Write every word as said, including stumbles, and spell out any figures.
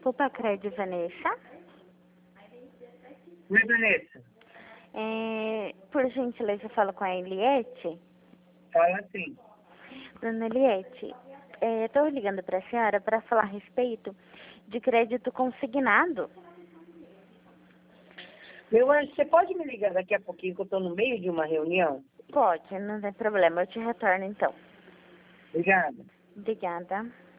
Poupa Crédito, Vanessa. Oi, Vanessa. É, por gentileza, eu falo com a Eliette. Fala assim. Dona Eliette, é, estou ligando para a senhora para falar a respeito de crédito consignado. Meu anjo, você pode me ligar daqui a pouquinho que eu estou no meio de uma reunião? Pode, não tem problema. Eu te retorno, então. Obrigada. Obrigada.